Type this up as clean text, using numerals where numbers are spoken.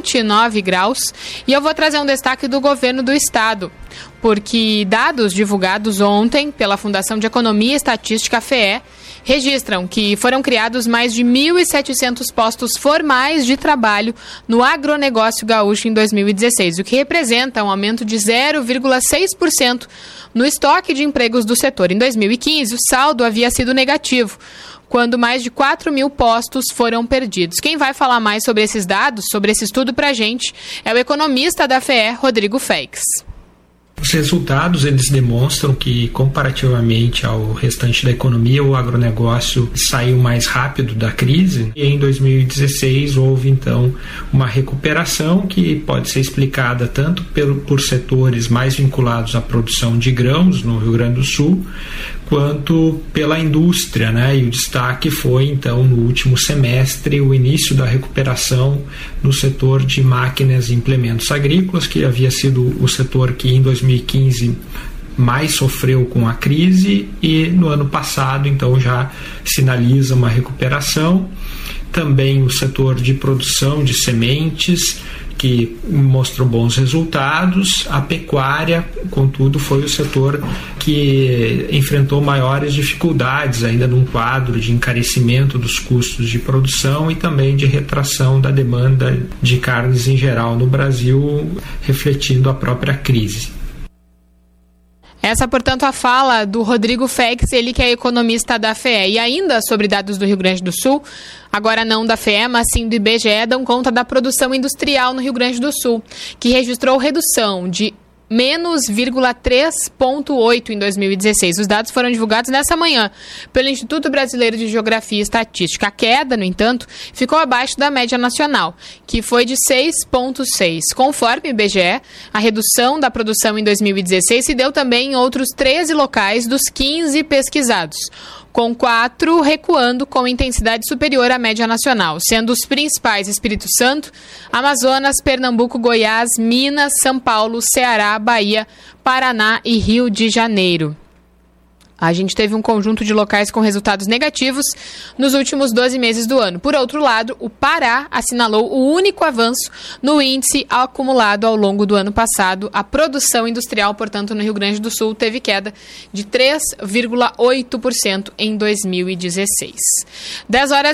29 graus. E eu vou trazer um destaque do governo do estado, porque dados divulgados ontem pela Fundação de Economia e Estatística, FEE, registram que foram criados mais de 1.700 postos formais de trabalho no agronegócio gaúcho em 2016, o que representa um aumento de 0,6% no estoque de empregos do setor. Em 2015, o saldo havia sido negativo, quando mais de 4 mil postos foram perdidos. Quem vai falar mais sobre esses dados, sobre esse estudo para a gente, é o economista da FEE, Rodrigo Feix. Os resultados, eles demonstram que, comparativamente ao restante da economia, o agronegócio saiu mais rápido da crise. E em 2016 houve, então, uma recuperação que pode ser explicada tanto por setores mais vinculados à produção de grãos no Rio Grande do Sul, quanto pela indústria, né? E o destaque foi, então, no último semestre, o início da recuperação no setor de máquinas e implementos agrícolas, que havia sido o setor que em 2015 mais sofreu com a crise, e no ano passado, então, já sinaliza uma recuperação. Também o setor de produção de sementes, que mostrou bons resultados. A pecuária, contudo, foi o setor que enfrentou maiores dificuldades, ainda num quadro de encarecimento dos custos de produção e também de retração da demanda de carnes em geral no Brasil, refletindo a própria crise. Essa, portanto, a fala do Rodrigo Feix, ele que é economista da FEE. E ainda sobre dados do Rio Grande do Sul, agora não da FEE, mas sim do IBGE, dão conta da produção industrial no Rio Grande do Sul, que registrou redução de menos 3,8 em 2016. Os dados foram divulgados nessa manhã pelo Instituto Brasileiro de Geografia e Estatística. A queda, no entanto, ficou abaixo da média nacional, que foi de 6,6. Conforme o IBGE, a redução da produção em 2016 se deu também em outros 13 locais dos 15 pesquisados, com 4 recuando com intensidade superior à média nacional, sendo os principais Espírito Santo, Amazonas, Pernambuco, Goiás, Minas, São Paulo, Ceará, Bahia, Paraná e Rio de Janeiro. A gente teve um conjunto de locais com resultados negativos nos últimos 12 meses do ano. Por outro lado, o Pará assinalou o único avanço no índice acumulado ao longo do ano passado. A produção industrial, portanto, no Rio Grande do Sul teve queda de 3,8% em 2016. 10 horas